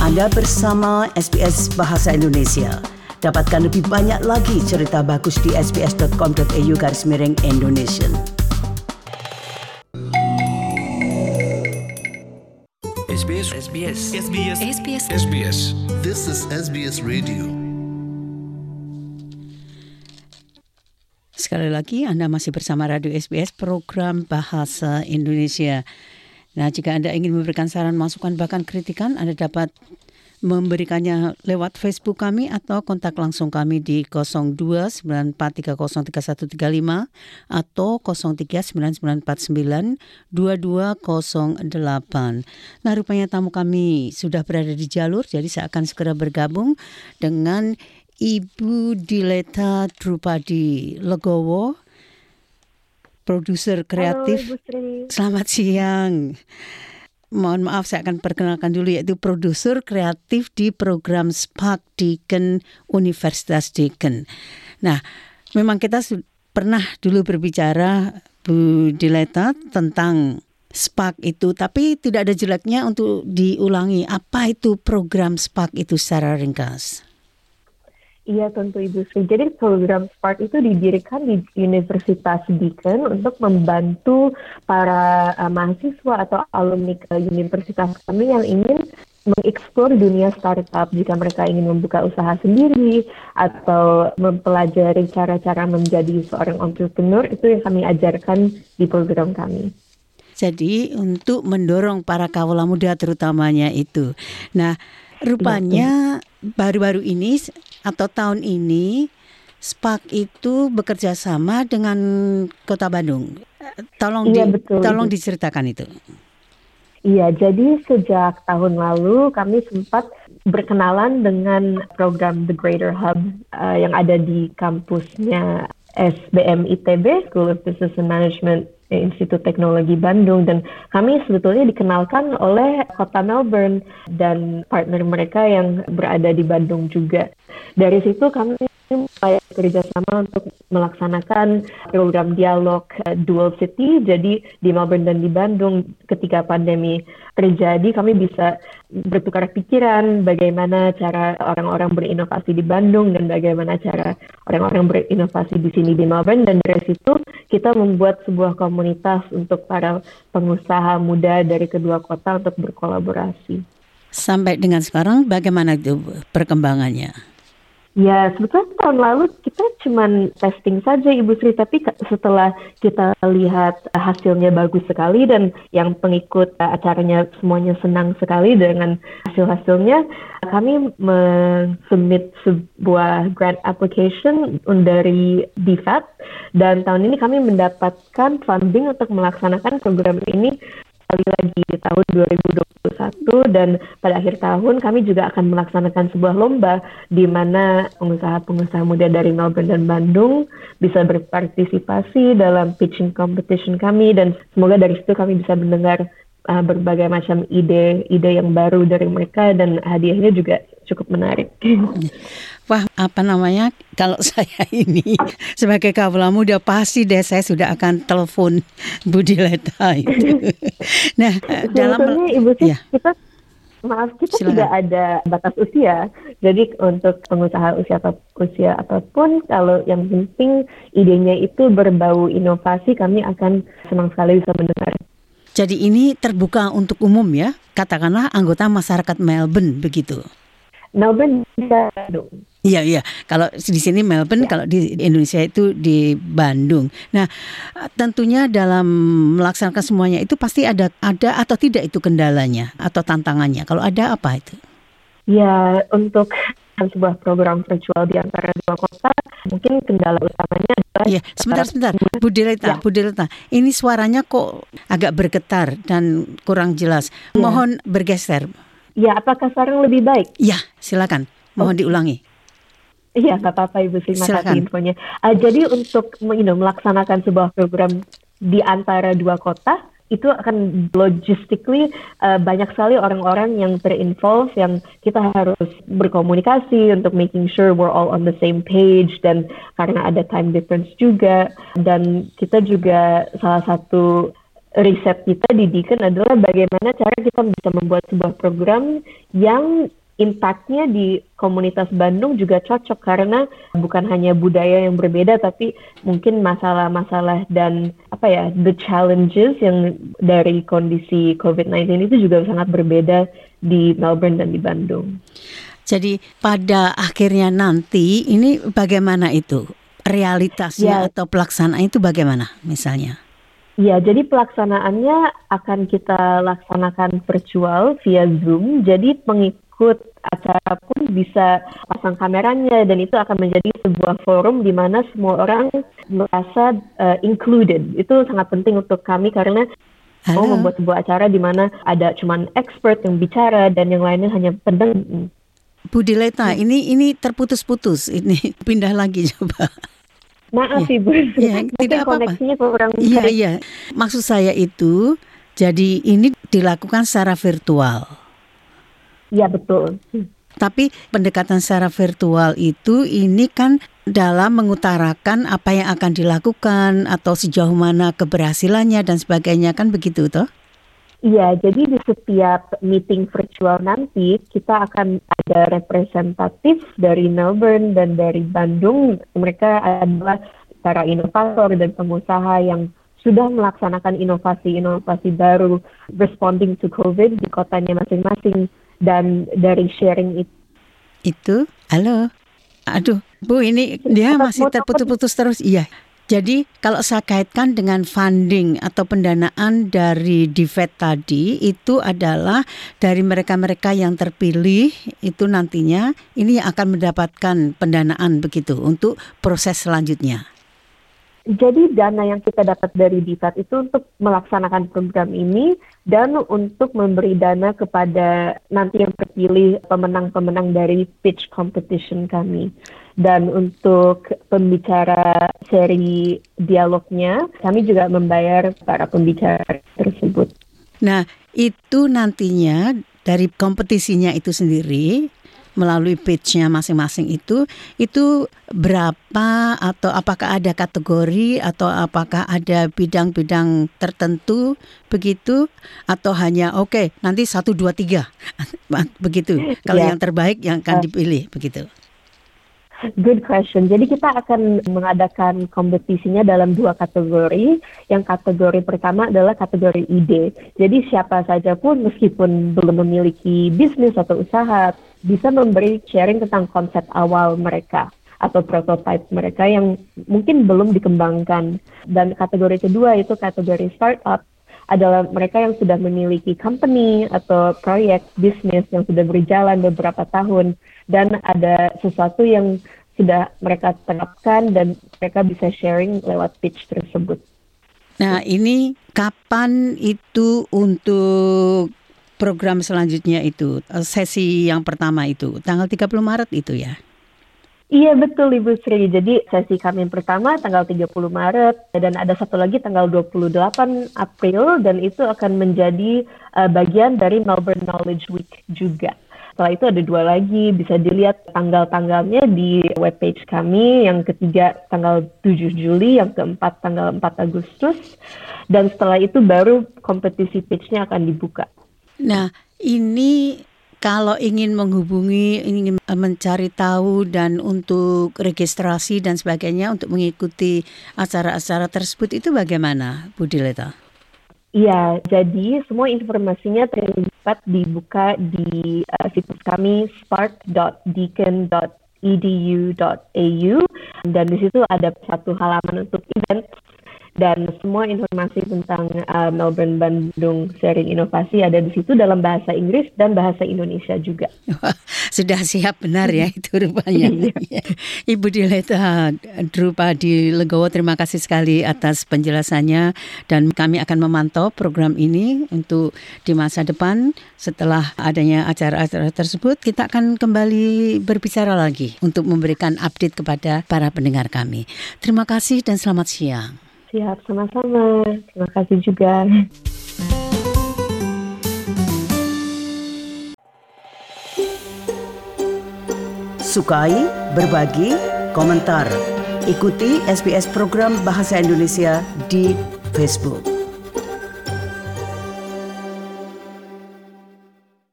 Anda bersama SBS Bahasa Indonesia. Dapatkan lebih banyak lagi cerita bagus di sbs.com.au/Indonesian. SBS. This is SBS Radio. Sekali lagi Anda masih bersama Radio SBS program Bahasa Indonesia. Nah, jika Anda ingin memberikan saran, masukan, bahkan kritikan, Anda dapat memberikannya lewat Facebook kami atau kontak langsung kami di 0294303135 atau 0399492208. Nah, rupanya tamu kami sudah berada di jalur, jadi saya akan segera bergabung dengan Ibu Dileta Drupadi Legowo, produser kreatif. Halo, Ibu Sri. Selamat siang. Mohon maaf, saya akan perkenalkan dulu, yaitu produser kreatif di program Spark Deakin Universitas Deakin. Nah, memang kita pernah dulu berbicara, Bu Dileta, tentang Spark itu, tapi tidak ada jeleknya untuk diulangi. Apa itu program Spark itu secara ringkas? Iya, tentu Ibu Sri. Jadi program Spark itu didirikan di Universitas Deakin untuk membantu para mahasiswa atau alumni universitas kami yang ingin mengeksplor dunia startup. Jika mereka ingin membuka usaha sendiri atau mempelajari cara-cara menjadi seorang entrepreneur, itu yang kami ajarkan di program kami. Jadi untuk mendorong para kawula muda terutamanya itu. Nah, rupanya baru-baru ini atau tahun ini Spark itu bekerja sama dengan Kota Bandung. Tolong diceritakan itu. Iya, jadi sejak tahun lalu kami sempat berkenalan dengan program The Greater Hub yang ada di kampusnya SBM ITB, School of Business and Management, Institut Teknologi Bandung, dan kami sebetulnya dikenalkan oleh Kota Melbourne dan partner mereka yang berada di Bandung juga. Dari situ kami mulai kerjasama untuk melaksanakan program dialog Dual City. Jadi di Melbourne dan di Bandung ketika pandemi terjadi, kami bisa bertukar pikiran bagaimana cara orang-orang berinovasi di Bandung dan bagaimana cara orang-orang berinovasi di sini di Melbourne. Dan dari situ kita membuat sebuah komunitas untuk para pengusaha muda dari kedua kota untuk berkolaborasi. Sampai dengan sekarang bagaimana itu perkembangannya? Ya, sebetulnya tahun lalu kita cuma testing saja Ibu Sri, tapi setelah kita lihat hasilnya bagus sekali dan yang pengikut acaranya semuanya senang sekali dengan hasil-hasilnya, kami submit sebuah grant application dari DFAT, dan tahun ini kami mendapatkan funding untuk melaksanakan program ini kali lagi di tahun 2021, dan pada akhir tahun kami juga akan melaksanakan sebuah lomba di mana pengusaha-pengusaha muda dari Melbourne dan Bandung bisa berpartisipasi dalam pitching competition kami, dan semoga dari situ kami bisa mendengar berbagai macam ide-ide yang baru dari mereka, dan hadiahnya juga cukup menarik. Wah, kalau saya ini sebagai kawula muda pasti deh saya sudah akan telepon Bu Dileta itu. Nah, sebetulnya Ibu sih, ya. kita tidak ada batas usia. Jadi untuk pengusaha usia apapun, kalau yang penting idenya itu berbau inovasi, kami akan senang sekali bisa mendengar. Jadi ini terbuka untuk umum ya, katakanlah anggota masyarakat Melbourne begitu. Melbourne bisa Bandung. Iya. Kalau di sini Melbourne, ya. Kalau di Indonesia itu di Bandung. Nah, tentunya dalam melaksanakan semuanya itu pasti ada atau tidak itu kendalanya atau tantangannya. Kalau ada, apa itu? Ya, untuk sebuah program virtual di antara dua kota, mungkin kendala utamanya adalah... Iya, sebentar. Bu Dileta, ini suaranya kok agak bergetar dan kurang jelas. Mohon bergeser. Ya, apakah sekarang lebih baik? Ya, silakan. Mohon diulangi. Iya, nggak apa-apa Ibu Sri, makasih infonya. Jadi untuk melaksanakan sebuah program di antara dua kota, itu akan logistically banyak sekali orang-orang yang terinvolve, yang kita harus berkomunikasi untuk making sure we're all on the same page, dan karena ada time difference juga, dan kita juga salah satu riset kita di Deakin adalah bagaimana cara kita bisa membuat sebuah program yang impact-nya di komunitas Bandung juga cocok, karena bukan hanya budaya yang berbeda, tapi mungkin masalah-masalah dan the challenges yang dari kondisi COVID-19 itu juga sangat berbeda di Melbourne dan di Bandung. Jadi pada akhirnya nanti ini bagaimana itu? Realitasnya atau pelaksanaan itu bagaimana misalnya? Ya, jadi pelaksanaannya akan kita laksanakan virtual via Zoom. Jadi pengikut acara pun bisa pasang kameranya, dan itu akan menjadi sebuah forum di mana semua orang merasa included. Itu sangat penting untuk kami karena mau membuat sebuah acara di mana ada cuman expert yang bicara dan yang lainnya hanya pendengar. Bu Dileta, ini terputus-putus. Ini pindah lagi coba. Maaf Ibu, tidak apa-apa. Koneksinya kurang. Iya. Maksud saya itu, jadi ini dilakukan secara virtual. Iya, betul. Tapi pendekatan secara virtual itu ini kan dalam mengutarakan apa yang akan dilakukan atau sejauh mana keberhasilannya dan sebagainya, kan begitu toh? Iya, jadi di setiap meeting virtual nanti kita akan ada representatif dari Melbourne dan dari Bandung. Mereka adalah para inovator dan pengusaha yang sudah melaksanakan inovasi-inovasi baru responding to COVID di kotanya masing-masing. Dan dari sharing itu. Halo? Aduh, Bu, ini dia masih terputus-putus terus. Iya. Jadi kalau saya kaitkan dengan funding atau pendanaan dari DFED tadi, itu adalah dari mereka-mereka yang terpilih itu nantinya ini akan mendapatkan pendanaan begitu untuk proses selanjutnya. Jadi dana yang kita dapat dari DFED itu untuk melaksanakan program ini dan untuk memberi dana kepada nanti yang terpilih pemenang-pemenang dari pitch competition kami. Dan untuk pembicara seri dialognya, kami juga membayar para pembicara tersebut. Nah, itu nantinya dari kompetisinya itu sendiri, melalui pitch-nya masing-masing itu berapa, atau apakah ada kategori atau apakah ada bidang-bidang tertentu begitu, atau hanya nanti 1, 2, 3 begitu, kalau yang terbaik yang akan dipilih begitu. Good question. Jadi kita akan mengadakan kompetisinya dalam 2 kategori. Yang kategori pertama adalah kategori ide. Jadi siapa saja pun meskipun belum memiliki bisnis atau usaha bisa memberi sharing tentang konsep awal mereka atau prototype mereka yang mungkin belum dikembangkan. Dan kategori kedua itu kategori startup, adalah mereka yang sudah memiliki company atau proyek bisnis yang sudah berjalan beberapa tahun dan ada sesuatu yang sudah mereka terapkan dan mereka bisa sharing lewat pitch tersebut. Nah, ini kapan itu untuk program selanjutnya itu? Sesi yang pertama itu tanggal 30 Maret itu ya? Iya betul Ibu Sri, jadi sesi kami yang pertama tanggal 30 Maret dan ada satu lagi tanggal 28 April dan itu akan menjadi bagian dari Melbourne Knowledge Week juga. Setelah itu ada 2 lagi, bisa dilihat tanggal-tanggalnya di webpage kami, yang ketiga tanggal 7 Juli, yang keempat tanggal 4 Agustus, dan setelah itu baru kompetisi pitch-nya akan dibuka. Nah ini kalau ingin menghubungi, ingin mencari tahu dan untuk registrasi dan sebagainya untuk mengikuti acara-acara tersebut itu bagaimana, Bu Dileta? Iya, jadi semua informasinya terlibat dibuka di situs kami spark.deakin.edu.au dan di situ ada satu halaman untuk event. Dan semua informasi tentang Melbourne Bandung Sharing Inovasi ada di situ dalam bahasa Inggris dan bahasa Indonesia juga. Wah, sudah siap benar ya itu rupanya. Ibu Dileta Drupadi Legowo, terima kasih sekali atas penjelasannya dan kami akan memantau program ini untuk di masa depan. Setelah adanya acara-acara tersebut, kita akan kembali berbicara lagi untuk memberikan update kepada para pendengar kami. Terima kasih dan selamat siang. Siap, sama-sama. Terima kasih juga. Sukai, berbagi, komentar. Ikuti SBS program Bahasa Indonesia di Facebook.